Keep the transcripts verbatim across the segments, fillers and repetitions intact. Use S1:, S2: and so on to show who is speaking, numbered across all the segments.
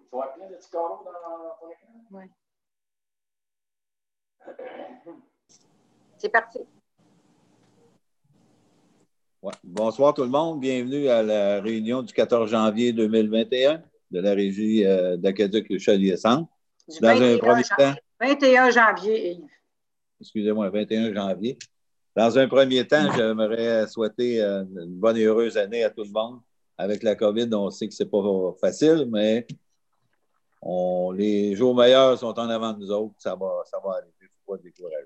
S1: Tu vois plein de petits carreaux dans ton écran?
S2: Oui. C'est parti.
S3: Ouais. Bonsoir tout le monde. Bienvenue à la réunion du quatorze janvier deux mille vingt et un de la régie euh, d'Aqueduc-Chaudière-Centre.
S2: Dans un premier temps. vingt et un janvier, Yves.
S3: Excusez-moi, vingt et un janvier. Dans un premier temps, j'aimerais souhaiter une bonne et heureuse année à tout le monde. Avec la COVID, on sait que ce n'est pas facile, mais on, les jours meilleurs sont en avant de nous autres. Ça va, ça va aller. Il ne faut pas décourager.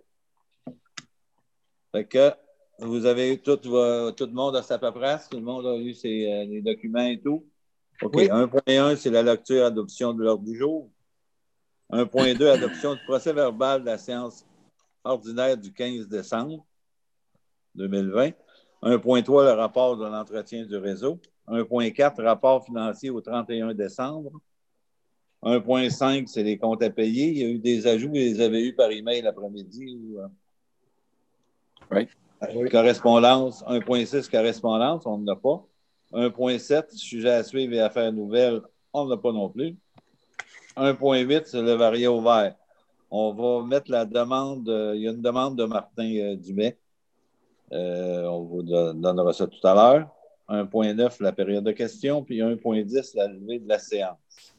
S3: Fait que vous avez eu tout, tout le monde à sa paperasse, tout le monde a eu ses, euh, les documents et tout. OK. Oui. un point un, c'est la lecture adoption de l'ordre du jour. un point deux, adoption du procès verbal de la séance ordinaire du quinze décembre deux mille vingt. un point trois, le rapport de l'entretien du réseau. un point quatre, rapport financier au trente et un décembre. un point cinq, c'est les comptes à payer. Il y a eu des ajouts, vous les avez eus par email l'après-midi. Ou, euh... Oui. Oui. Correspondance. un point six, correspondance, on n'en a pas. un point sept, sujet à suivre et affaires nouvelles, on n'en a pas non plus. un point huit, c'est le varié ouvert. On va mettre la demande, euh, il y a une demande de Martin euh, Dumais. Euh, on vous donnera ça tout à l'heure. un point neuf, la période de questions, puis un point dix, la levée de la séance.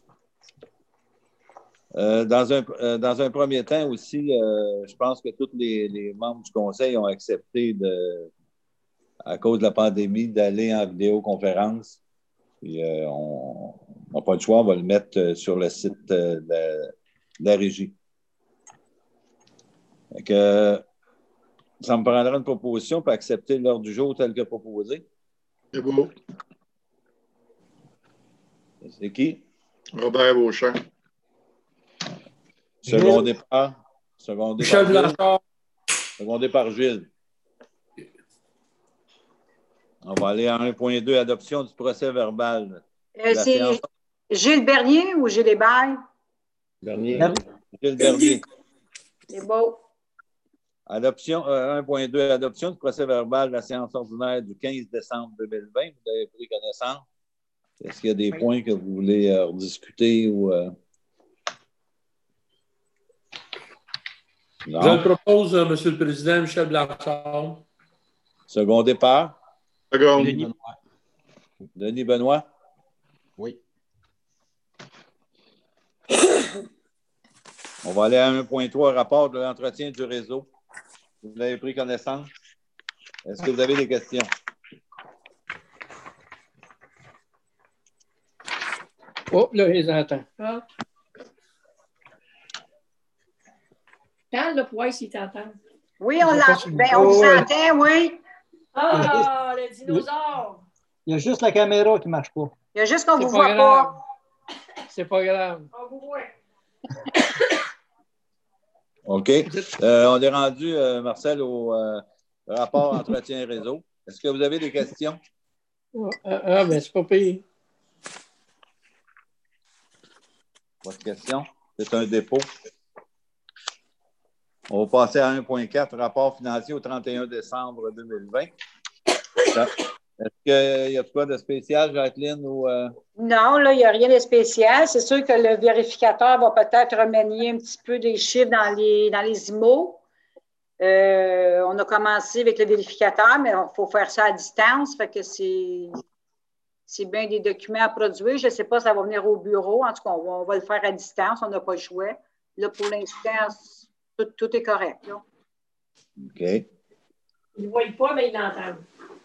S3: Euh, dans, un, euh, dans un premier temps aussi, euh, je pense que tous les, les membres du conseil ont accepté, de, à cause de la pandémie, d'aller en vidéoconférence. Puis, euh, on n'a pas le choix, on va le mettre sur le site euh, de, la, de la régie. Donc, euh, ça me prendra une proposition pour accepter l'ordre du jour tel que proposé.
S4: C'est beau.
S3: C'est qui?
S4: Robert Beauchamp.
S3: Secondé par, secondé
S5: Michel
S3: par Gilles.
S5: Blanchard.
S3: Secondé par Gilles. On va aller à un point deux, adoption du procès verbal.
S2: Euh, c'est séance... Gilles Bernier ou Gilles Hébert?
S3: Bernier. Euh, Gilles Bernier.
S2: C'est beau.
S3: Adoption, euh, un point deux, adoption du procès verbal de la séance ordinaire du quinze décembre deux mille vingt. Vous avez pris connaissance. Est-ce qu'il y a des oui. points que vous voulez euh, rediscuter ou... Euh...
S5: Je le propose, euh, M. le Président, Michel Blanchard.
S3: Secondé par?
S4: Second.
S3: Denis Benoît. Denis Benoît?
S6: Oui.
S3: On va aller à un point trois, rapport de l'entretien du réseau. Vous avez pris connaissance? Est-ce que vous avez des questions?
S5: Oh, là, ils entendent.
S7: Ah. Parle, là, pour voir s'ils t'entendent.
S2: Oui, on l'entend. Ben, on vous entend, oui.
S7: Ah, oh, le dinosaure!
S6: Il y a juste la caméra qui ne marche pas.
S2: Il y a juste qu'on ne vous
S5: pas
S2: voit
S5: grave.
S2: pas.
S5: C'est pas grave.
S7: On vous voit.
S3: OK. Euh, on est rendu, euh, Marcel, au euh, rapport entretien réseau. Est-ce que vous avez des questions?
S5: Ah, ah ben, c'est pas pire.
S3: Votre question? C'est un dépôt. On va passer à un point quatre, rapport financier au trente et un décembre deux mille vingt. Est-ce qu'il y a quoi de spécial, Jacqueline? Ou, euh...
S2: Non, là, il n'y a rien de spécial. C'est sûr que le vérificateur va peut-être remanier un petit peu des chiffres dans les, dans les I M O. Euh, on a commencé avec le vérificateur, mais il faut faire ça à distance. Fait que c'est, c'est bien des documents à produire. Je ne sais pas si ça va venir au bureau. En tout cas, on va, on va le faire à distance. On n'a pas le choix. Là, pour l'instant, tout, tout est correct. Là.
S3: OK.
S7: Ils ne voient pas, mais ils l'entendent.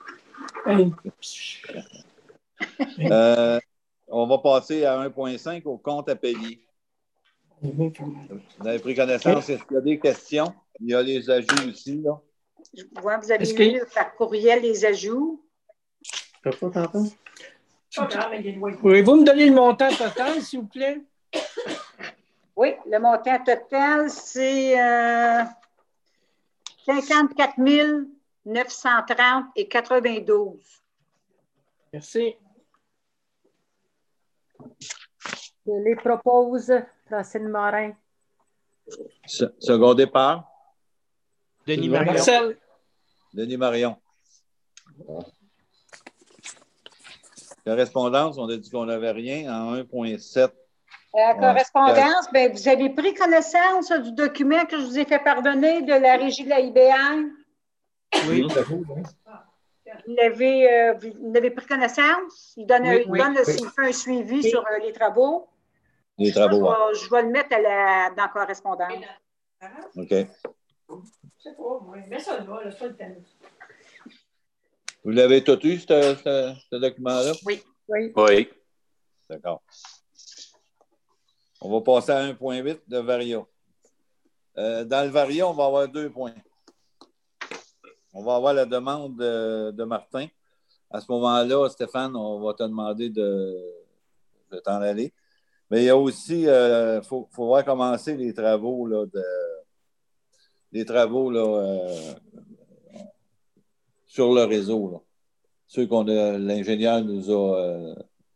S3: euh, on va passer à un point cinq au compte à payer. Vous avez pris connaissance. Est-ce qu'il y a des questions? Il y a les ajouts aussi, là.
S2: Je vois, vous avez eu que... par courriel les ajouts.
S5: Je ne peux pas t'entendre.
S7: Pouvez-vous
S5: me donner le montant total, s'il vous plaît?
S2: Oui, le montant total, c'est euh, cinquante-quatre mille neuf cent trente et quatre-vingt-douze.
S5: Merci.
S2: Je les propose, Francine Morin.
S3: Secondé par?
S6: Denis Marion.
S5: Marcel.
S3: Denis Marion. Correspondance, on a dit qu'on n'avait rien. En un point sept,
S2: La
S3: Ouais.
S2: correspondance, ben, vous avez pris connaissance du document que je vous ai fait pardonner de la régie de la I B I?
S6: Oui.
S2: Vous l'avez, euh, vous l'avez pris connaissance? Il donne, un-
S6: Oui,
S2: il
S6: oui,
S2: donne
S6: oui.
S2: il fait un suivi
S6: Oui.
S2: sur euh, les travaux.
S3: Les
S2: Ça,
S3: travaux,
S2: je,
S3: ouais.
S2: vais, je vais le mettre à la, dans la correspondance.
S3: OK.
S7: Je sais pas, moi. Mets ça là, là, c'est pas le temps.
S3: Vous l'avez tout eu, ce, ce, ce document-là?
S2: Oui. Oui.
S3: Oui. D'accord. On va passer à un point huit de Varia. Euh, dans le Varia, on va avoir deux points. On va avoir la demande de, de Martin. À ce moment-là, Stéphane, on va te demander de, de t'en aller. Mais il y a aussi, il euh, faut, faut voir commencer les travaux, là, de, les travaux là, euh, sur le réseau. Là. Ceux qu'on a, l'ingénieur nous a, euh,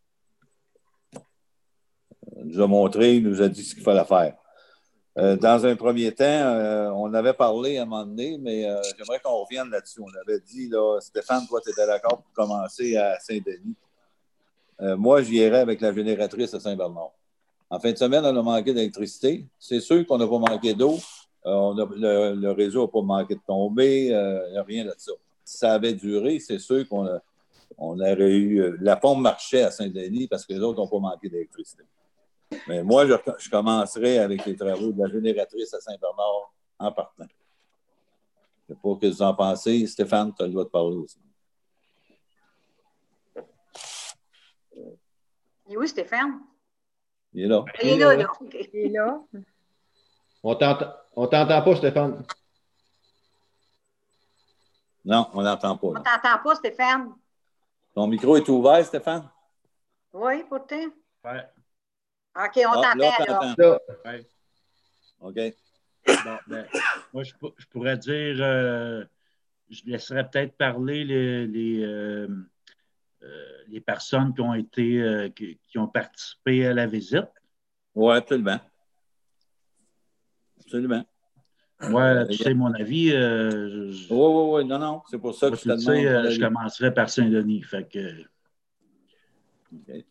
S3: nous a montré, nous a dit ce qu'il fallait faire. Euh, dans un premier temps, euh, on avait parlé à un moment donné, mais euh, j'aimerais qu'on revienne là-dessus. On avait dit, là, Stéphane, toi, tu étais d'accord pour commencer à Saint-Denis. Euh, moi, j'irais avec la génératrice à Saint-Bernard. En fin de semaine, on a manqué d'électricité. C'est sûr qu'on n'a pas manqué d'eau. Euh, on a, le, le réseau n'a pas manqué de tomber. Il euh, n'y a rien de ça. Si ça avait duré, c'est sûr qu'on a, on aurait eu... Euh, la pompe marchait à Saint-Denis parce que les autres n'ont pas manqué d'électricité. Mais moi, je, je commencerai avec les travaux de la génératrice à Saint-Bernard en partant. Je ne sais pas ce que vous en pensez. Stéphane, tu as le droit de parler aussi.
S2: Il est où, Stéphane?
S3: Il est là.
S2: Il est là, là. Okay.
S8: Il est là.
S6: On t'entend, on t'entend pas, Stéphane.
S3: Non, on n'entend pas.
S2: On ne
S3: Là.
S2: t'entend pas, Stéphane?
S3: Ton micro est ouvert, Stéphane?
S2: Oui, pourtant.
S5: Oui.
S2: OK, on
S3: Ah,
S2: t'entend,
S3: là.
S2: là.
S3: T'entends.
S6: Là.
S5: Ouais.
S3: OK.
S5: Bon, ben, moi, je, je pourrais dire, euh, je laisserais peut-être parler les, les, euh, euh, les personnes qui ont été, euh, qui, qui ont participé à la visite.
S3: Oui, absolument. Absolument.
S5: Moi,
S3: Euh,
S5: tu
S3: a...
S5: sais mon avis. Euh, je,
S3: oui, oui, oui. Non, non. C'est pour ça que je te
S5: tu
S3: demande
S5: sais,
S3: ton
S5: euh,
S3: avis.
S5: je commencerai par Saint-Denis. Fait que...
S3: Okay.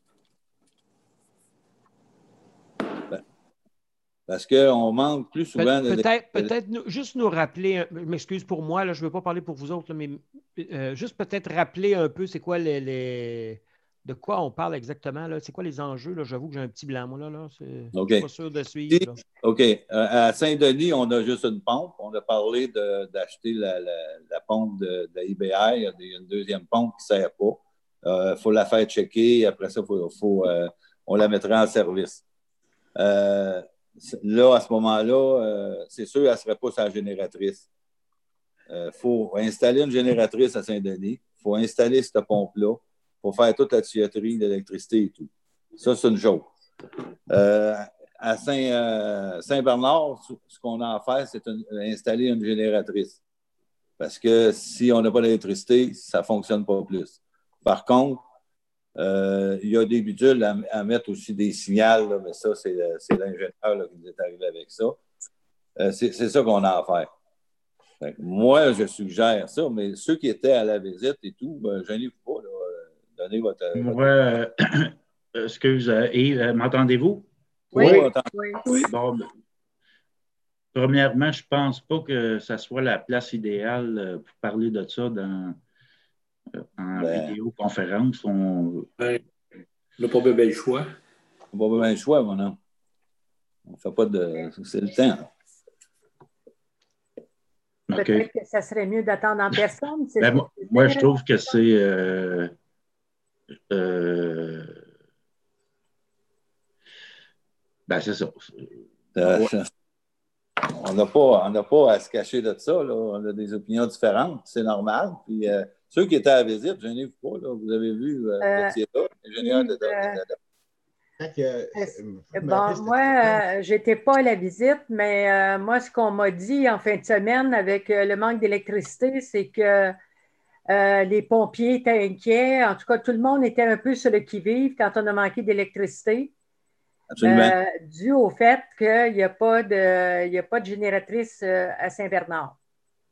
S3: Ben, parce qu'on manque plus souvent
S9: Pe-
S3: de...
S9: Peut-être, peut-être nous, juste nous rappeler, je m'excuse pour moi, là, je ne veux pas parler pour vous autres, là, mais euh, juste peut-être rappeler un peu c'est quoi les, les, de quoi on parle exactement, là, c'est quoi les enjeux, là, j'avoue que j'ai un petit blanc, moi, là, là c'est,
S3: OK.
S9: je ne suis pas sûr de suivre. Là.
S3: OK. Euh, à Saint-Denis, on a juste une pompe. On a parlé de, d'acheter la, la, la pompe de, de la I B I. Il y a des, une deuxième pompe qui ne sert pas. Il euh, faut la faire checker. Après ça, faut, faut, euh, on la mettra en service. Euh, là, à ce moment-là, euh, c'est sûr qu'elle ne serait pas sa génératrice. Il euh, faut installer une génératrice à Saint-Denis. Il faut installer cette pompe-là. Il faut faire toute la tuyauterie d'électricité et tout. Ça, c'est une chose. Euh, à Saint, euh, Saint-Bernard, ce qu'on a à faire, c'est une, installer une génératrice. Parce que si on n'a pas d'électricité, ça ne fonctionne pas plus. Par contre, euh, il y a des bidules à, à mettre aussi des signals, là, mais ça, c'est, c'est l'ingénieur là, qui nous est arrivé avec ça. Euh, c'est, c'est ça qu'on a à faire. Fait que moi, je suggère ça, mais ceux qui étaient à la visite et tout, ben, gênez-vous pas, là, donnez votre...
S5: Moi,
S3: votre...
S5: euh, excuse, euh, Yves, euh, m'entendez-vous?
S8: Oui.
S3: Oui,
S8: Oui.
S5: Oui. Bon, ben, premièrement, je ne pense pas que ça soit la place idéale euh, pour parler de ça dans, euh, en
S3: ben,
S5: vidéoconférence. On
S10: ben, n'a pas bien le choix.
S3: On n'a pas bien le choix, mon homme. On ne fait pas de... C'est le temps.
S5: Okay.
S8: Peut-être que ça serait mieux d'attendre en personne. C'est
S5: ben,
S8: moi,
S5: moi, je trouve que c'est... Euh, euh, ben, c'est ça.
S3: Euh, ouais. On n'a pas, pas à se cacher de ça. Là. On a des opinions différentes. C'est normal. Puis, euh, ceux qui étaient à la visite, je n'ai pas. Là. Vous avez vu, euh, euh, là, l'ingénieur de
S8: Euh, bon, moi, euh, je n'étais pas à la visite, mais euh, moi, ce qu'on m'a dit en fin de semaine avec euh, le manque d'électricité, c'est que euh, les pompiers étaient inquiets. En tout cas, tout le monde était un peu sur le qui-vive quand on a manqué d'électricité.
S3: Absolument.
S8: Euh, dû au fait qu'il n'y a, a pas de génératrice euh, à Saint-Bernard.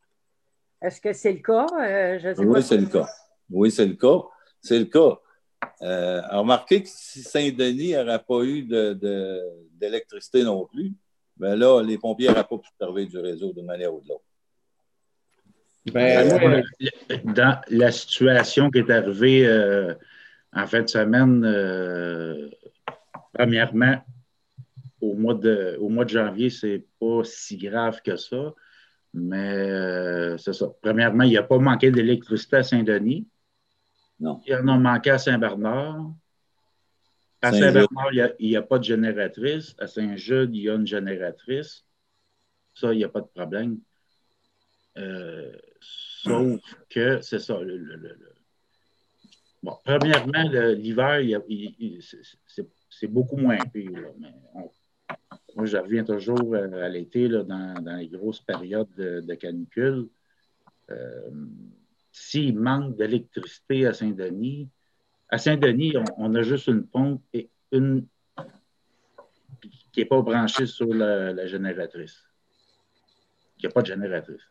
S8: Est-ce que c'est le cas? Euh, je sais
S3: oui,
S8: pas
S3: c'est
S8: si...
S3: le cas. Oui, c'est le cas. C'est le cas. Euh, remarquez que si Saint-Denis n'aurait pas eu de, de, d'électricité non plus, ben là, les pompiers n'auraient pas pu servir du réseau d'une manière ou de l'autre.
S5: Ben, moi, dans la situation qui est arrivée euh, en fin de semaine, euh, premièrement, au mois, de, au mois de janvier, c'est pas si grave que ça, mais euh, c'est ça. Premièrement, il n'y a pas manqué d'électricité à Saint-Denis.
S3: Non.
S5: Il y en a manqué à Saint-Bernard. À Saint-Bernard, il n'y a, a pas de génératrice. À Saint-Jude, il y a une génératrice. Ça, il n'y a pas de problème. Euh, sauf que, c'est ça. Le, le, le, bon, premièrement, l'hiver, c'est, c'est beaucoup moins pire. Là, mais on, moi, je reviens toujours à l'été, là, dans, dans les grosses périodes de, de canicule. Euh, S'il manque d'électricité à Saint-Denis, à Saint-Denis, on, on a juste une pompe et une qui n'est pas branchée sur la, la génératrice. Il n'y a pas de génératrice.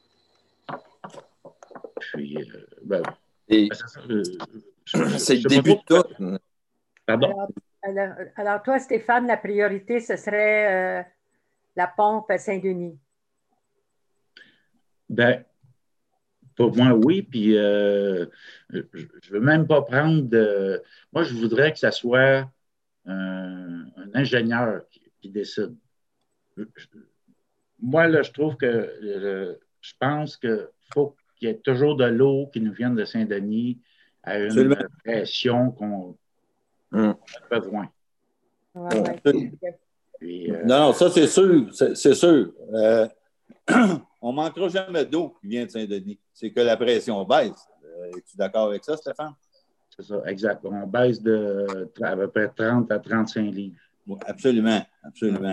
S5: Puis, euh, ben,
S11: et
S5: ben, ça, euh, je,
S11: c'est
S5: je
S11: le début de tout.
S5: Pardon?
S8: Alors, alors, alors, toi, Stéphane, la priorité, ce serait euh, la pompe à Saint-Denis.
S5: Ben, pour moi, oui. Puis, euh, je ne veux même pas prendre de. Moi, je voudrais que ça soit un, un ingénieur qui, qui décide. Je, moi, là, je trouve que euh, je pense qu'il faut qu'il y ait toujours de l'eau qui nous vienne de Saint-Denis à une Absolument. pression qu'on mm. a besoin.
S8: Ouais, ouais.
S3: Puis, euh... Non, non, ça, c'est sûr. C'est, c'est sûr. Euh, on ne manquera jamais d'eau qui vient de Saint-Denis. C'est que la pression baisse. Euh, es-tu d'accord avec ça, Stéphane?
S5: C'est ça, exact. On baisse de à peu près trente à trente-cinq livres.
S3: Absolument, absolument.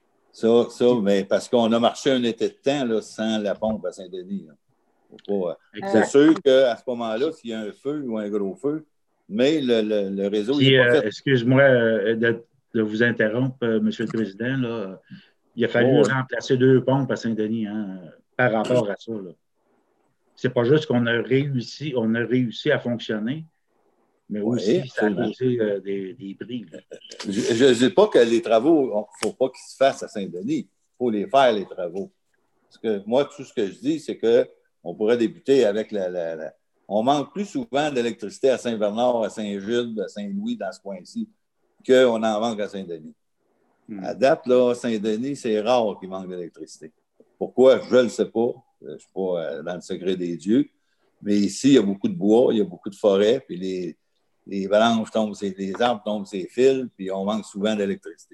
S3: Ça, ça, mais parce qu'on a marché un été de temps là, sans la pompe à Saint-Denis. Pas, c'est sûr qu'à ce moment-là, s'il y a un feu ou un gros feu, mais le, le, le réseau
S5: Puis,
S3: il est pas
S5: euh,
S3: fait.
S5: Excuse-moi euh, de, de vous interrompre, euh, M. le Président. Là. Il a fallu oh, remplacer deux pompes à Saint-Denis hein, par rapport à ça. Là. C'est pas juste qu'on a réussi, on a réussi à fonctionner, mais oui, aussi ça a causé euh, des, des bris. Là.
S3: Je ne dis pas que les travaux, il ne faut pas qu'ils se fassent à Saint-Denis. Il faut les faire, les travaux. Parce que moi, tout ce que je dis, c'est qu'on pourrait débuter avec la, la, la... On manque plus souvent d'électricité à Saint-Bernard, à Saint-Jude, à Saint-Louis, dans ce coin-ci, qu'on en manque à Saint-Denis. Hmm. À date, là, Saint-Denis, c'est rare qu'il manque d'électricité. Pourquoi? Je ne le sais pas. Je ne suis pas dans le secret des dieux. Mais ici, il y a beaucoup de bois, il y a beaucoup de forêts, puis les, les branches tombent, les arbres tombent sur les fils, puis on manque souvent d'électricité.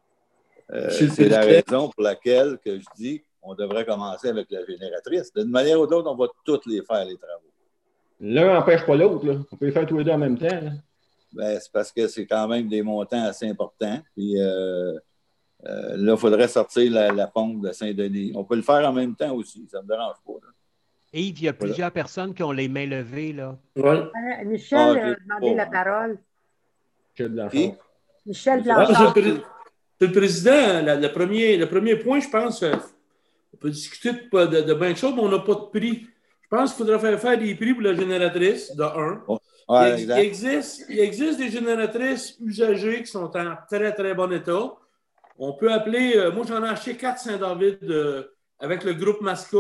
S3: Euh, c'est la raison pour laquelle que je dis qu'on devrait commencer avec la génératrice. D'une manière ou de l'autre, on va toutes les faire, les travaux.
S6: L'un n'empêche pas l'autre. Là. On peut les faire tous les deux en même temps.
S3: Ben, c'est parce que c'est quand même des montants assez importants. Puis euh, euh, là, il faudrait sortir la, la pompe de Saint-Denis. On peut le faire en même temps aussi. Ça ne me dérange pas. Là.
S9: Yves, il y a plusieurs voilà. personnes qui ont les mains levées. Là.
S8: Ouais. Euh, Michel ah, a demandé oh, la parole.
S6: Michel Blanchard.
S8: Michel Blanchard.
S12: Monsieur le Président, la, le, premier, le premier point, je pense, on peut discuter de, de, de bien de choses, mais on n'a pas de prix. Je pense qu'il faudrait faire, faire des prix pour la génératrice, de un. Oh, ouais, il, il, existe, il existe des génératrices usagées qui sont en très, très bon état. On peut appeler, euh, moi j'en ai acheté quatre Saint-David euh, avec le groupe Masca.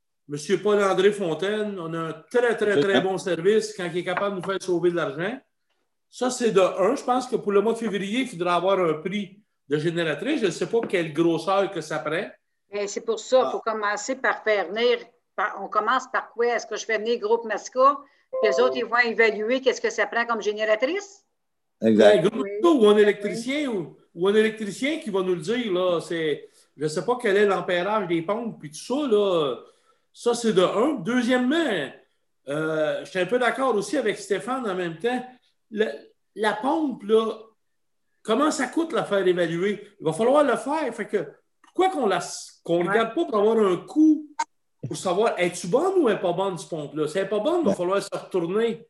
S12: M. Paul-André Fontaine, on a un très, très, très bon service quand il est capable de nous faire sauver de l'argent. Ça, c'est de un. Je pense que pour le mois de février, il faudra avoir un prix de génératrice. Je ne sais pas quelle grosseur que ça prend.
S2: Bien, c'est pour ça, il ah. faut commencer par faire venir. Par, on commence par quoi? Est-ce que je fais venir groupe Masca? Puis les autres, ils vont évaluer qu'est-ce que ça prend comme génératrice?
S3: Exact.
S12: Un groupe oui. ou un électricien oui. ou, ou un électricien qui va nous le dire. Là, c'est, je ne sais pas quel est l'ampérage des pompes puis tout ça. Là, ça, c'est de un. Deuxièmement, euh, je suis un peu d'accord aussi avec Stéphane en même temps. Le, la pompe, là, comment ça coûte la faire évaluer? Il va falloir le faire. Fait que, pourquoi qu'on ne qu'on ouais. regarde pas pour avoir un coût pour savoir, es-tu bonne ou est pas bonne, cette pompe-là? Si elle n'est pas bonne, il va falloir se retourner,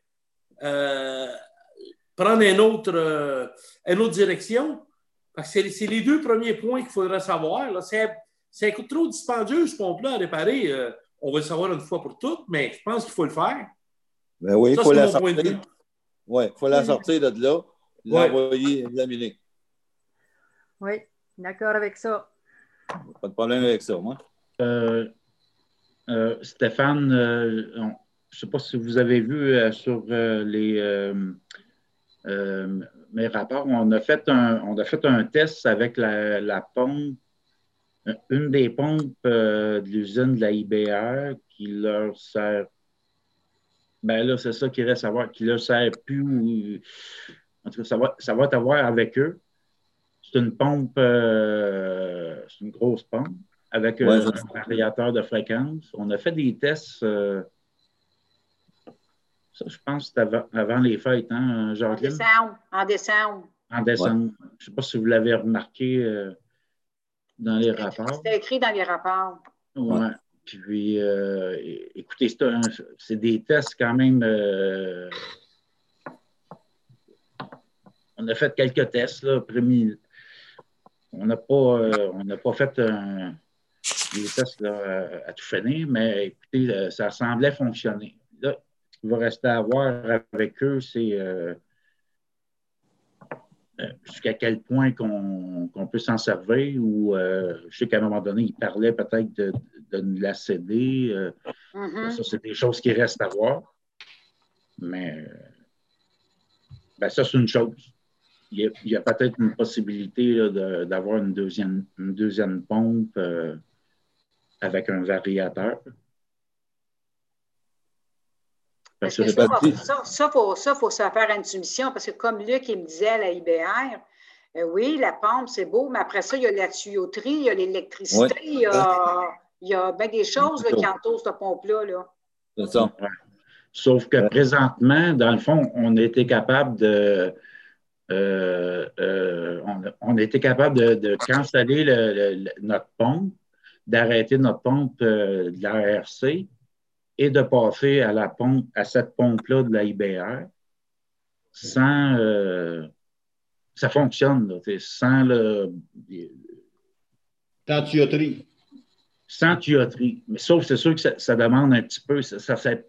S12: euh, prendre une autre, euh, une autre direction. Parce que c'est, c'est les deux premiers points qu'il faudrait savoir. Là. Si, elle, si elle coûte trop dispendieux, cette pompe-là, à réparer, euh, on va le savoir une fois pour toutes, mais je pense qu'il faut le faire.
S3: Ben oui, il faut la sortir. Oui, il faut la sortir de là, l'envoyer, l'examiner.
S8: Oui, d'accord avec ça.
S3: Pas de problème avec ça, moi.
S5: Euh, euh, Stéphane, euh, on, je ne sais pas si vous avez vu euh, sur euh, les, euh, euh, mes rapports, on a, fait un, on a fait un test avec la, la pompe, une des pompes euh, de l'usine de la I B R qui leur sert. Ben là, c'est ça qu'il reste à voir, qui ne leur sert plus. Ou, en tout cas, ça va, ça va t'avoir avec eux. C'est une pompe, euh, c'est une grosse pompe avec ouais, un, un variateur de fréquence. On a fait des tests. Euh, Ça, je pense que c'était avant, avant les fêtes, hein, Jacqueline?
S2: En décembre. En décembre.
S5: En décembre. Ouais. Je ne sais pas si vous l'avez remarqué euh, dans les rapports.
S2: C'était écrit dans les rapports.
S5: Oui. Ouais. Puis, euh, écoutez, c'est, un, c'est des tests quand même. Euh, on a fait quelques tests, là, premier. On n'a pas, euh, on n'a pas fait un, des tests là, à tout finir, mais écoutez, ça semblait fonctionner. Là, ce qu'il va rester à voir avec eux, c'est euh, jusqu'à quel point qu'on, qu'on peut s'en servir ou euh, je sais qu'à un moment donné, il parlait peut-être de, de nous la céder. Euh, mm-hmm. Ça, c'est des choses qui restent à voir. Mais ben, ça, c'est une chose. Il y a, il y a peut-être une possibilité là, de, d'avoir une deuxième, une deuxième pompe euh, avec un variateur.
S2: Parce que ça, ça, ça, faut, ça, faut se faire une soumission, parce que comme Luc, il me disait à la I B R, euh, oui, la pompe, c'est beau, mais après ça, il y a la tuyauterie, il y a l'électricité, ouais. il y a, il y a bien des choses là, qui entourent cette pompe-là. Là.
S5: C'est ça. Ouais. Sauf que ouais. présentement, dans le fond, on a été capable de... Euh, euh, on, a, on a été capable de, de canceller le, le, notre pompe, d'arrêter notre pompe euh, de la R C, et de passer à la pompe, à cette pompe-là de la I B R sans euh, ça fonctionne, là, sans le
S6: sans tuyauterie.
S5: Sans tuyauterie. Mais sauf c'est sûr que ça, ça demande un petit peu, ça, ça fait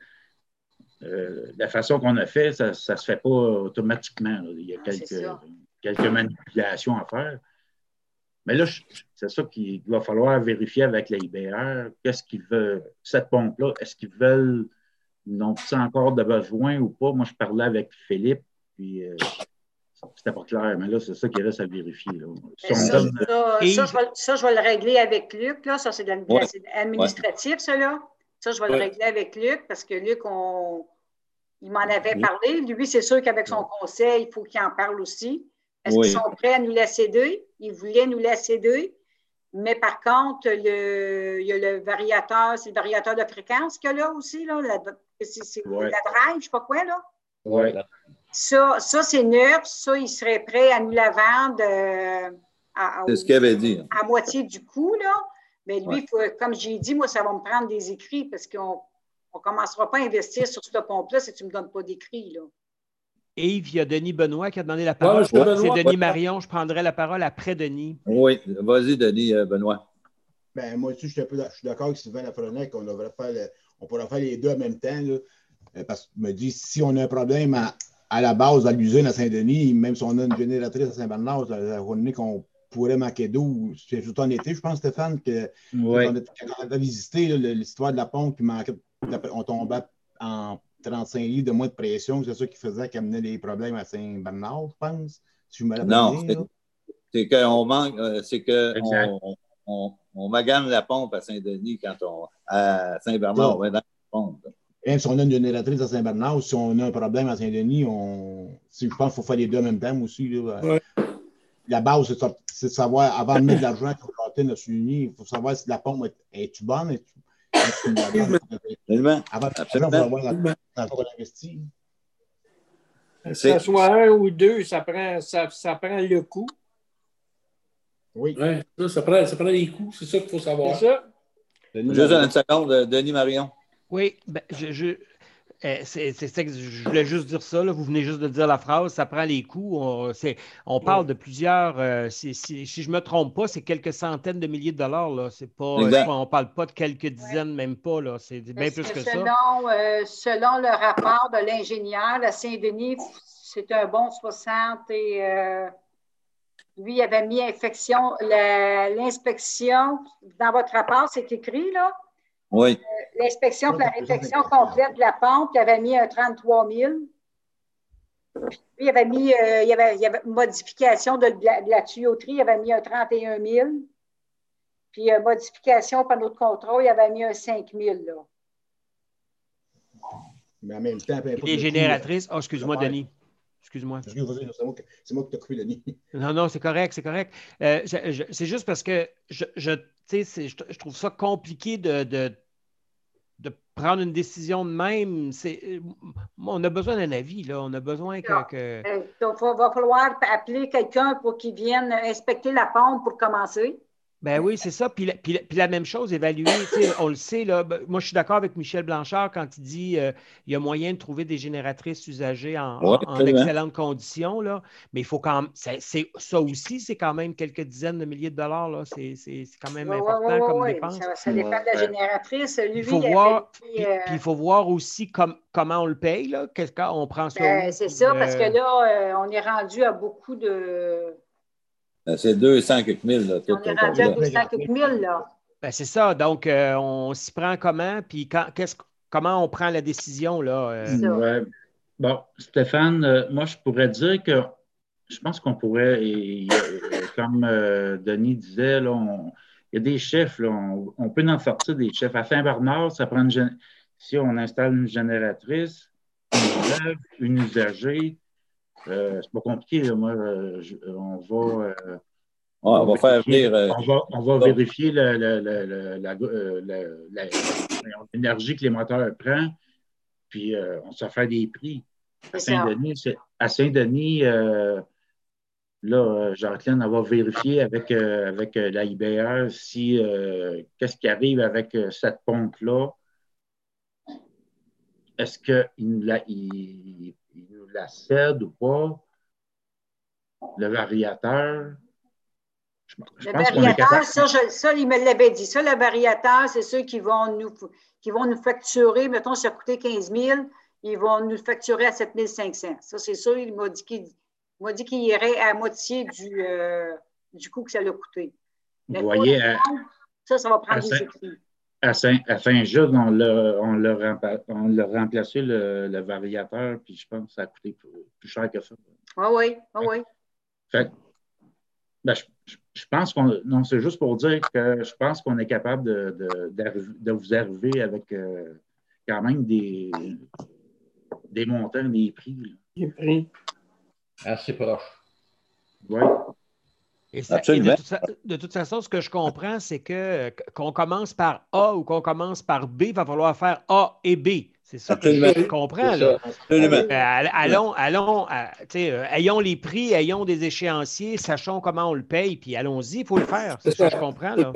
S5: euh, la façon qu'on a fait, ça ne se fait pas automatiquement. Là. Il y a ah, quelques, quelques manipulations à faire. Mais là, c'est ça qu'il va falloir vérifier avec la I B R. Qu'est-ce qu'ils veulent, cette pompe-là, est-ce qu'ils veulent, n'ont-ils encore de besoin ou pas? Moi, je parlais avec Philippe, puis euh, c'était pas clair, mais là, c'est ça qui reste à vérifier. Là. Si
S2: ça, donne... ça, Et... ça, je vais, ça, je vais le régler avec Luc. Là. Ça, c'est de l'administratif, ouais. ça, là. Ça, je vais ouais. le régler avec Luc, parce que Luc, on... il m'en avait parlé. Lui, c'est sûr qu'avec son conseil, il faut qu'il en parle aussi. Est-ce oui. qu'ils sont prêts à nous la céder? Ils voulaient nous la céder, mais par contre, le, il y a le variateur, c'est le variateur de fréquence qu'il y a là aussi, là, la, c'est, c'est ouais. la drive, je ne sais pas quoi, là.
S5: Oui.
S2: Ça, ça, c'est neuf, ça, ils seraient prêts à nous la vendre euh, à,
S3: c'est ce qu'il avait dit.
S2: À moitié du coût, là. Mais lui, ouais. faut, comme j'ai dit, moi, ça va me prendre des écrits parce qu'on ne commencera pas à investir sur cette pompe-là si tu ne me donnes pas d'écrits, là.
S9: Yves, il y a Denis Benoît qui a demandé la parole. Ouais, je ouais. C'est Denis ouais. Marion. Je prendrai la parole après Denis.
S3: Oui, vas-y, Denis euh, Benoît.
S11: Ben, moi aussi, je suis, peu, je suis d'accord avec Sylvain Lafrenière qu'on devrait faire, le, on pourrait faire les deux en même temps. Là, parce qu'il me dit, si on a un problème à, à la base, à l'usine à Saint-Denis, même si on a une génératrice à Saint-Bernard, on est qu'on pourrait manquer d'eau. C'est tout en été, je pense, Stéphane, que
S5: ouais.
S11: quand on avait visité là, l'histoire de la pompe, qui manquait, on tombait en trente-cinq litres de moins de pression, c'est ça qui faisait qu'il amenait des problèmes à Saint-Bernard, je pense. Si je me rappelle
S3: non,
S11: bien,
S3: c'est, c'est qu'on manque, euh, c'est qu'on on, on, on magane la pompe à Saint-Denis quand on. À Saint-Bernard, ouais, dans la pompe.
S11: Même si on a une génératrice à Saint-Bernard, si on a un problème à Saint-Denis, on. Si, je pense qu'il faut faire les deux en même temps aussi. Là.
S12: Ouais.
S11: La base, c'est de, c'est de savoir, avant de mettre de l'argent pour planter notre uni, il faut savoir si la pompe est, est-tu bonne, est-tu
S3: Absolument.
S11: Avant de Absolument. Investi.
S7: Que ce soit un ou deux, ça prend, ça, ça prend le coût.
S11: Oui.
S12: Ouais, ça, ça, prend, ça prend les coûts, c'est ça qu'il faut savoir.
S7: C'est ça.
S3: Juste une seconde, Denis Marion.
S9: Oui, ben, je, je, C'est, c'est, c'est, je voulais juste dire ça, là. Vous venez juste de dire la phrase, ça prend les coûts. On, c'est, on parle de plusieurs, euh, si, si, si je ne me trompe pas, c'est quelques centaines de milliers de dollars. Là. C'est pas, c'est pas, on ne parle pas de quelques dizaines, ouais. Même pas. Là. C'est bien plus que
S2: selon,
S9: ça.
S2: Euh, selon le rapport de l'ingénieur, la Saint-Denis, c'est un bon soixante et euh, lui, il avait mis infection, la, l'inspection, dans votre rapport, c'est écrit, là?
S3: Oui.
S2: Euh, l'inspection pour la réfection complète de la pompe, il avait mis un trente-trois mille. Puis, il avait mis, euh, il y avait, il y avait une modification de la, de la tuyauterie, il avait mis un trente et un mille. Puis, euh, modification par notre contrôle, il avait mis un cinq mille, là.
S11: Mais en même temps, peu importe.
S9: Les génératrices, oh, excuse-moi, Denis. Excuse-moi.
S11: Excuse-moi, c'est moi, c'est moi qui t'ai coupé, Denis.
S9: Non, non, c'est correct, c'est correct. Euh, je, je, c'est juste parce que je, je, je, je trouve ça compliqué de, de, de prendre une décision de même. C'est, on a besoin d'un avis, là. On a besoin que. que...
S2: Euh, donc, il va falloir appeler quelqu'un pour qu'il vienne inspecter la pompe pour commencer.
S9: Ben oui, c'est ça. Puis la, puis, la, puis la même chose, évaluer, on le sait, là, moi je suis d'accord avec Michel Blanchard quand il dit euh, il y a moyen de trouver des génératrices usagées en, ouais, en, en excellentes conditions, là, mais il faut quand même, c'est, c'est, ça aussi, c'est quand même quelques dizaines de milliers de dollars, là, c'est, c'est, c'est quand même ouais, important ouais, ouais, comme ouais, dépense.
S2: Ça, ça dépend de la génératrice. Lui,
S9: il faut
S2: il
S9: voir,
S2: fait,
S9: puis,
S2: euh...
S9: puis il faut voir aussi com, comment on le paye, là, qu'est-ce qu'on prend ça.
S2: Ben,
S9: où,
S2: c'est
S9: puis,
S2: ça,
S9: euh...
S2: parce que là, euh, on est rendu à beaucoup de...
S3: C'est deux cents quelques mille. Là, tout
S2: on est rendu à deux cents quelques mille, là.
S9: Ben, c'est ça. Donc, euh, on s'y prend comment? Puis quand, qu'est-ce, comment on prend la décision, là? Euh...
S5: Ouais. Bon, Stéphane, euh, moi, je pourrais dire que je pense qu'on pourrait, et, et, comme euh, Denis disait, là, on, il y a des chefs, là, on, on peut en sortir des chefs. À Saint-Bernard, ça prend une, si on installe une génératrice, une neuve, une usagée, Euh, c'est pas compliqué. Là. Moi, euh, je, on va, euh,
S3: ouais, on, on va faire venir. Euh,
S5: on va, on va vérifier la, la, la, la, la, la, la, l'énergie que les moteurs prennent, puis euh, on se fait des prix. À Saint-Denis, c'est, à Saint-Denis, euh, là, Jacqueline, elle va vérifier avec, euh, avec la I B R si euh, qu'est-ce qui arrive avec euh, cette pompe-là. Est-ce qu'il la, il, il nous la cède ou pas? Le variateur.
S2: Je, je le variateur, ça, je, ça, il me l'avait dit. Ça, le variateur, c'est ceux qui vont nous, qui vont nous facturer. Mettons, ça a coûté quinze mille, ils vont nous facturer à sept mille cinq cents. Ça, c'est sûr, il m'a dit qu'il, il m'a dit qu'il irait à moitié du, euh, du coût que ça l'a coûté.
S5: Mais vous voyez, à,
S2: ça, ça va prendre des
S5: Saint,
S2: écrits.
S5: À, Saint, à Saint-Jude, on l'a, on l'a, rempa, on l'a remplacé le, le variateur, puis je pense que ça a coûté plus, plus cher que ça.
S2: Ah oui, ah oui.
S5: Fait, ben, je, je pense qu'on. Non, c'est juste pour dire que je pense qu'on est capable de, de, de vous arriver avec euh, quand même des, des montants, des prix. Là.
S7: Des prix.
S6: Assez proche.
S5: Oui.
S9: Et, ça, et de, toute, de toute façon, ce que je comprends, c'est que qu'on commence par A ou qu'on commence par B, il va falloir faire A et B. C'est ça Absolument. Que je comprends. Là. Euh, allons, allons à, euh, ayons les prix, ayons des échéanciers, sachons comment on le paye, puis allons-y, il faut le faire. C'est, c'est ça que je comprends. Là.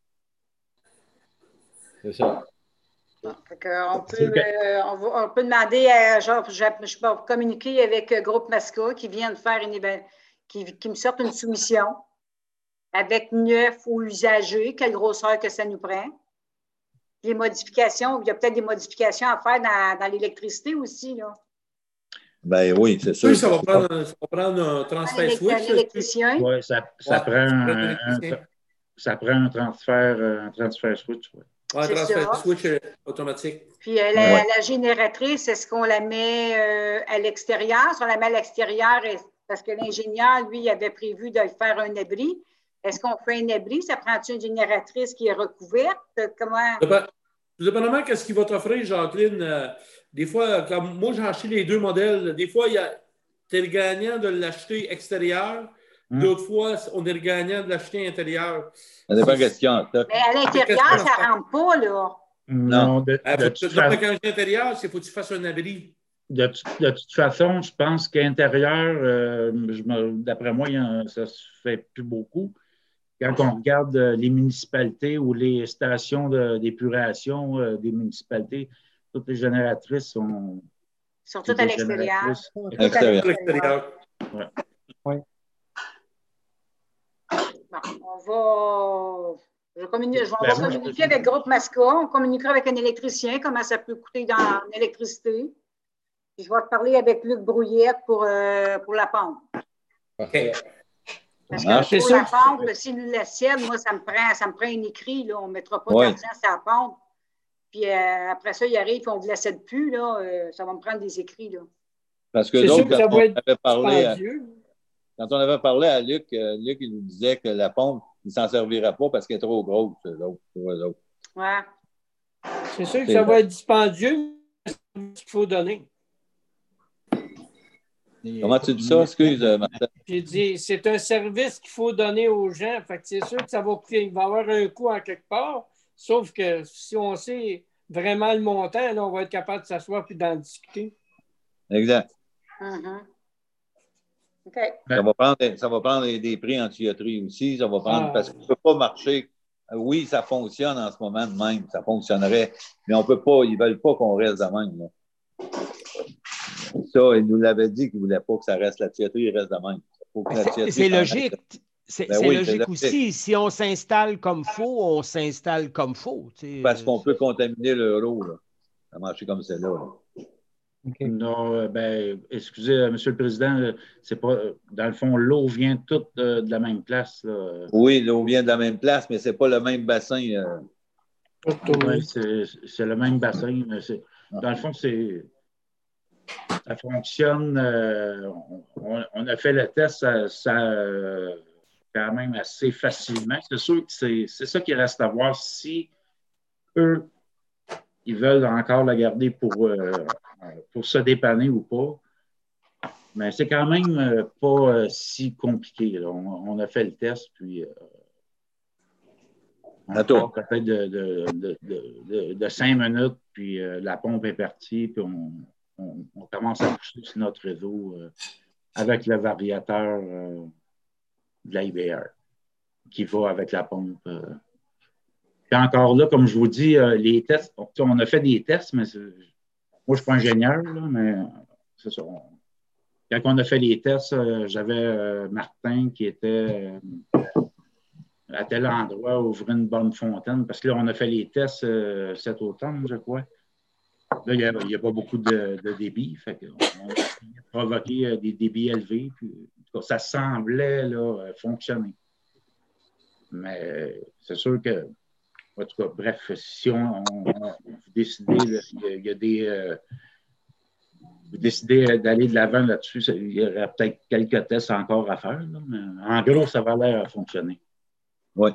S6: C'est ça.
S2: Bon, on, peut, euh, on, va, on peut demander à genre, je, je peux communiquer avec Groupe Masca qui vient de faire une qui, qui me sorte une soumission avec neuf ou usagers, quelle grosseur que ça nous prend. Les modifications, il y a peut-être des modifications à faire dans, dans l'électricité aussi, là.
S3: Ben oui, c'est sûr.
S12: Oui, ça va prendre, ça va prendre un transfert switch.
S5: Oui, ça, ça, ouais, prend un, un, ça prend un transfert, un transfert switch. Oui,
S12: ouais, un transfert ça. switch automatique.
S2: Puis euh, la, ouais. la génératrice, est-ce qu'on la met euh, à l'extérieur? Si on la met à l'extérieur, parce que l'ingénieur, lui, avait prévu de faire un abri. Est-ce qu'on fait un abri? Ça prend-tu une génératrice qui est recouverte? Comment?
S12: Tout dépendamment de ce qu'il va t'offrir, Jacqueline. Euh, des fois, comme moi, j'ai acheté les deux modèles. Des fois, tu es le gagnant de l'acheter extérieur. Hum. D'autres fois, on est le gagnant de l'acheter intérieur.
S3: Ça dépend question.
S2: Mais à l'intérieur, ça ne rentre pas, là.
S5: Non. De,
S12: euh,
S5: de,
S12: faut,
S5: de,
S12: donc, quand je dis intérieur, il faut que tu fasses un abri.
S5: De, de toute façon, je pense qu'intérieur, euh, d'après moi, ça ne se fait plus beaucoup. Quand on regarde les municipalités ou les stations de, d'épuration euh, des municipalités, toutes les génératrices sont.
S2: Sont toutes à l'extérieur.
S3: À l'extérieur.
S5: Ouais.
S7: Oui.
S2: Bon, on va. Je, communique, je vais
S5: Ben,
S2: on va
S5: moi,
S2: communiquer
S5: je...
S2: avec Groupe Masca. On communiquera avec un électricien, comment ça peut coûter dans l'électricité. Puis je vais te parler avec Luc Brouillette pour, euh, pour la pompe.
S7: OK.
S2: Parce
S3: Ah,
S2: que pour la pompe, s'il nous laisse ciel, moi, ça me prend, ça me prend un écrit. Là. On ne mettra pas
S3: Oui.
S2: d'argent sur la pompe. Puis euh, après ça, il arrive, on ne vous laisse plus. Là, euh, ça va me prendre des écrits. Là.
S3: Parce que
S7: C'est sûr
S3: donc,
S7: que ça
S3: quand,
S7: va
S3: on
S7: être
S3: avait parlé à,
S7: dispendieux.
S3: quand on avait parlé à Luc, euh, Luc, il nous disait que la pompe, il ne s'en servira pas parce qu'elle est trop grosse, l'autre, pour eux autres.
S2: Ouais.
S7: C'est sûr que
S3: C'est
S7: ça
S3: vrai.
S7: va être dispendieux, mais c'est ce qu'il faut donner.
S3: Comment tu dis ça? Excuse, Martin.
S7: J'ai dit, c'est un service qu'il faut donner aux gens. Fait que c'est sûr que ça va coûter, il va y avoir un coût en quelque part. Sauf que si on sait vraiment le montant, là, on va être capable de s'asseoir et d'en discuter.
S3: Exact.
S2: Mm-hmm. OK.
S3: Ça va prendre, ça va prendre des, des prix en tuyauterie aussi. Ça va prendre,
S7: Ah.
S3: parce qu'on ne peut pas marcher. Oui, ça fonctionne en ce moment de même. Ça fonctionnerait. Mais on peut pas, ils ne veulent pas qu'on reste de même. Là. Ça, ils nous l'avaient dit qu'ils ne voulaient pas que ça reste la tuyauterie, reste de même. Faut que la tuyauterie
S9: C'est
S3: s'en
S9: logique.
S3: reste.
S9: C'est
S3: Ben
S9: c'est
S3: oui,
S9: logique
S3: c'est
S9: aussi.
S3: logique.
S9: Si on s'installe comme faux, on s'installe comme faux. tu sais.
S3: Parce qu'on peut contaminer l'euro. Là. Ça marche comme c'est là. là.
S7: Okay.
S5: Non, euh, ben, excusez, euh, M. le Président, euh, c'est pas. euh, Dans le fond, l'eau vient toute euh, de la même place. Là.
S3: Oui, l'eau vient de la même place, mais ce n'est pas le même bassin. euh.
S5: Oui, c'est c'est le même bassin. Mais c'est- dans le fond, c'est. Ça fonctionne. euh, on, on a fait le test, ça, ça, euh, quand même assez facilement. C'est sûr que c'est c'est ça qui reste à voir si eux, ils veulent encore la garder pour, euh, pour se dépanner ou pas. Mais c'est quand même euh, pas euh, si compliqué. Là. On, on a fait le test, puis euh, on parle peut-être de, de, de, de, de cinq minutes, puis euh, la pompe est partie, puis on, on, on commence à pousser sur notre réseau euh, avec le variateur euh, de la I B R qui va avec la pompe. Euh. Puis encore là, comme je vous dis, euh, les tests, on, on a fait des tests, mais moi, je ne suis pas ingénieur, là, mais c'est ça. On, quand on a fait les tests, euh, j'avais euh, Martin qui était euh, à tel endroit ouvrir une bonne fontaine, parce que là, on a fait les tests euh, cet automne, je crois. Là, il n'y a, a pas beaucoup de, de débit, fait qu'on a provoqué euh, des débits élevés, puis en tout cas, ça semblait là, fonctionner. Mais c'est sûr que, en tout cas, bref, si on, on, on vous décidez, il y, y a des... Euh, vous décidez d'aller de l'avant là-dessus, il y aurait peut-être quelques tests encore à faire, là, mais en gros, ça va l'air à fonctionner.
S3: Oui.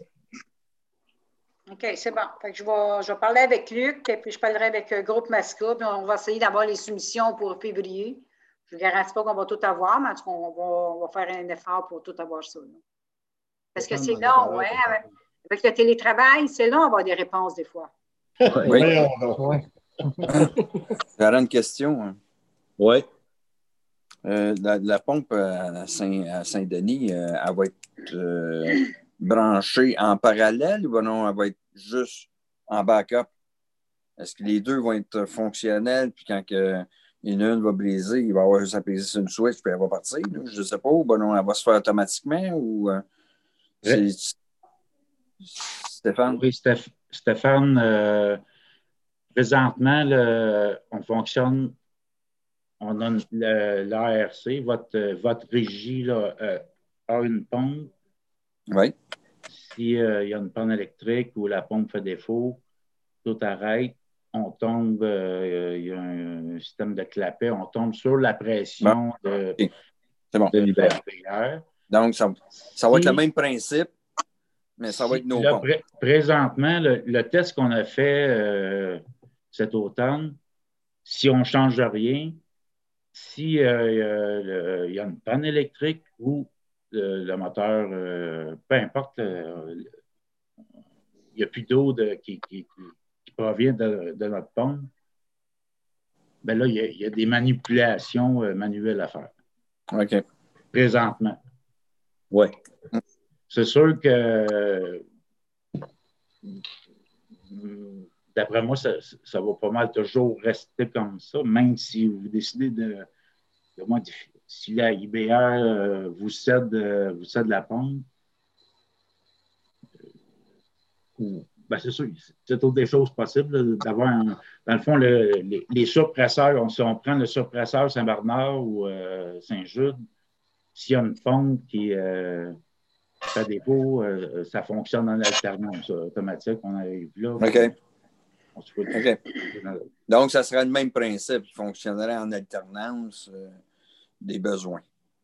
S2: OK, c'est bon. Fait que je, vais, je vais parler avec Luc, et puis je parlerai avec le groupe Masca, puis on va essayer d'avoir les soumissions pour février. Je ne garantis pas qu'on va tout avoir, mais en tout cas, on va, on va faire un effort pour tout avoir ça. Là. Parce que c'est long, oui. Avec, avec le télétravail, c'est long d'avoir des réponses des fois.
S13: Oui. J'aurais une question. Hein.
S3: Oui.
S13: Euh, la, la pompe à, Saint, à Saint-Denis, euh, elle va être euh, branchée en parallèle ou non, elle va être juste en backup? Est-ce que les deux vont être fonctionnels, puis quand que une, une va briser, il va avoir juste à peser sur une switch, puis elle va partir? Là, je ne sais pas. Ou ben non, elle va se faire automatiquement? Ou euh, c'est... Stéphane?
S5: Oui, Stéph- Stéphane, euh, présentement, le, on fonctionne, on a l'A R C, votre, votre régie là, euh, a une pompe.
S13: Oui.
S5: S'il euh, y a une panne électrique ou la pompe fait défaut, tout arrête, on tombe, euh, il y a un, un système de clapet, on tombe sur la pression
S13: bon.
S5: de,
S13: okay. C'est bon.
S5: de l'I B R.
S13: Donc, ça, ça va si, être le même principe, mais ça
S5: si,
S13: va être nos
S5: là,
S13: pompes.
S5: Pré présentement, le, le test qu'on a fait euh, cet automne, si on ne change rien, si euh, il y a une panne électrique ou le, le moteur, euh, peu importe, il n'y a plus d'eau qui, qui, qui provient de, de notre pompe, ben là, il y, y a des manipulations euh, manuelles à faire.
S13: OK.
S5: Présentement.
S3: Oui.
S5: C'est sûr que d'après moi, ça, ça va pas mal toujours rester comme ça, même si vous décidez de, de modifier. Si la I B R euh, vous, cède, euh, vous cède la pompe, euh, ben c'est sûr, c'est toutes des choses possibles d'avoir, un, dans le fond, le, les, les surpresseurs, on, si on prend le surpresseur Saint-Bernard ou euh, Saint-Jude, s'il y a une pompe qui euh, fait défaut, euh, ça fonctionne en alternance automatique. On arrive là.
S13: OK.
S5: On se peut
S13: OK. Donc, ça serait le même principe. Il fonctionnerait en alternance euh, des besoins.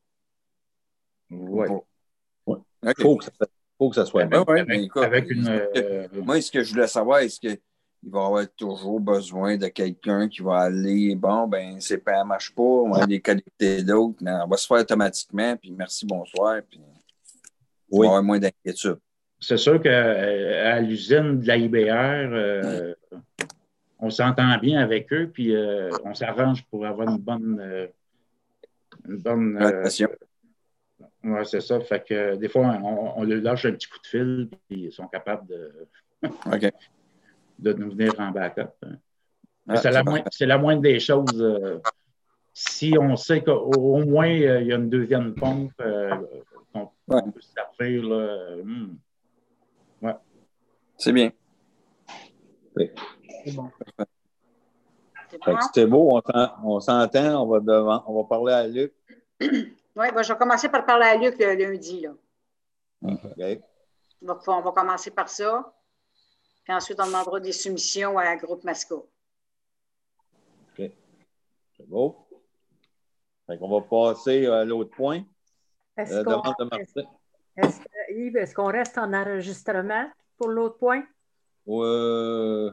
S3: Oui.
S13: Ouais.
S3: Il okay. faut, faut que ça soit bien.
S13: Ouais, ouais,
S5: avec,
S13: écoute,
S5: avec une, euh,
S13: moi, ce que je voulais savoir, est-ce qu'il va y avoir toujours besoin de quelqu'un qui va aller, bon, ben, c'est pas, ça ne marche pas, on va aller connecter d'autres, mais on va se faire automatiquement, puis merci, bonsoir, puis il
S3: oui.
S13: va y avoir moins d'inquiétude.
S5: C'est sûr qu'à l'usine de la I B R, euh, on s'entend bien avec eux, puis euh, on s'arrange pour avoir une bonne. Euh, une bonne. Euh, oui, c'est ça. Fait que euh, des fois, on, on leur lâche un petit coup de fil, puis ils sont capables de,
S13: okay.
S5: de nous venir en backup.
S13: Ah,
S5: c'est, la moins, c'est la moindre des choses. Euh, si on sait qu'au moins euh, il y a une deuxième pompe euh, qu'on,
S13: ouais.
S5: qu'on peut se servir, là, hmm. ouais.
S13: C'est bien.
S3: Oui.
S2: C'est bon.
S3: C'est beau, on, on s'entend, on va, devant, on va parler à Luc.
S2: Oui, ben, je vais commencer par parler à Luc le lundi. Là.
S3: Okay.
S2: On, va, on va commencer par ça. Puis ensuite, on demandera des soumissions à Groupe Masco.
S3: OK. C'est beau. Fait qu'on va passer à l'autre point.
S8: Est-ce,
S3: la
S8: qu'on,
S3: demande de Martin.
S8: Est-ce, Yves, est-ce qu'on reste en enregistrement pour l'autre point?
S3: Euh...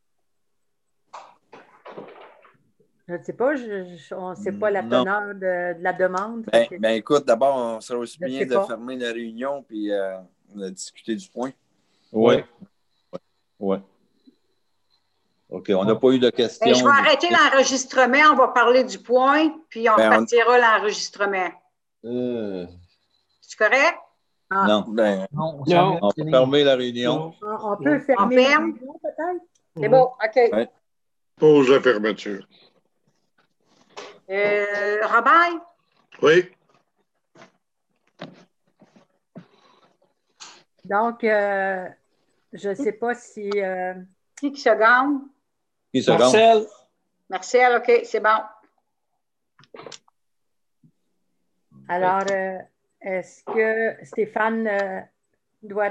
S8: Je ne sais pas, je, je, on ne sait pas la teneur de, de la demande.
S13: Ben,
S8: que...
S13: ben écoute, d'abord, on serait aussi
S8: je
S13: bien de pas. fermer la réunion puis euh, de discuter du point.
S3: Oui. Oui. Ouais. OK, on n'a pas eu de questions.
S2: Ben, je vais arrêter l'enregistrement, on va parler du point, puis on ben, partira on... l'enregistrement.
S3: Euh...
S2: C'est correct?
S3: Ah. Non. Ben,
S7: non.
S3: non. On peut fermer la réunion.
S8: On, on peut fermer on ferme. la réunion, peut-être?
S2: C'est mmh. bon, OK.
S4: Ouais. Pause la fermeture.
S2: Euh, Robert?
S4: Oui.
S8: Donc, euh, je ne sais pas si... Euh...
S2: Qui qui se gagne?
S3: Qui se
S7: Marcel.
S3: gagne?
S2: Marcel, OK, c'est bon.
S8: Alors, euh, est-ce que Stéphane euh, doit